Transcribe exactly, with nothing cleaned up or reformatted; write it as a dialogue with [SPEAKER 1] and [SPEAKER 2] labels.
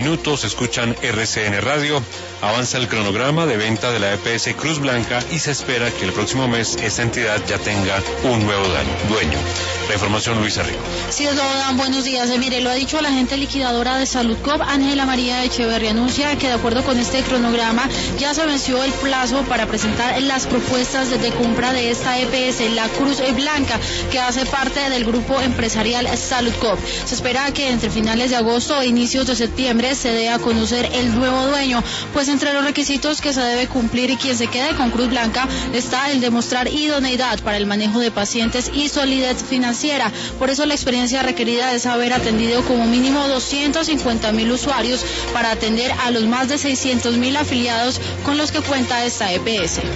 [SPEAKER 1] minutos escuchan R C N Radio. Avanza el cronograma de venta de la E P S Cruz Blanca y se espera que el próximo mes esta entidad ya tenga un nuevo dueño. La información, Luisa Rico.
[SPEAKER 2] Sí, Dan, buenos días. Eh, mire, lo ha dicho la agente liquidadora de Saludcop, Ángela María Echeverría, anuncia que de acuerdo con este cronograma ya se venció el plazo para presentar las propuestas de, de compra de esta E P S, la Cruz Blanca, que hace parte del grupo empresarial Saludcop. Se espera que entre finales de agosto e inicios de septiembre se dé a conocer el nuevo dueño, pues entre los requisitos que se debe cumplir y quien se quede con Cruz Blanca está el demostrar idoneidad para el manejo de pacientes y solidez financiera. Por eso la experiencia requerida es haber atendido como mínimo doscientos cincuenta mil usuarios para atender a los más de seiscientos mil afiliados con los que cuenta esta E P S.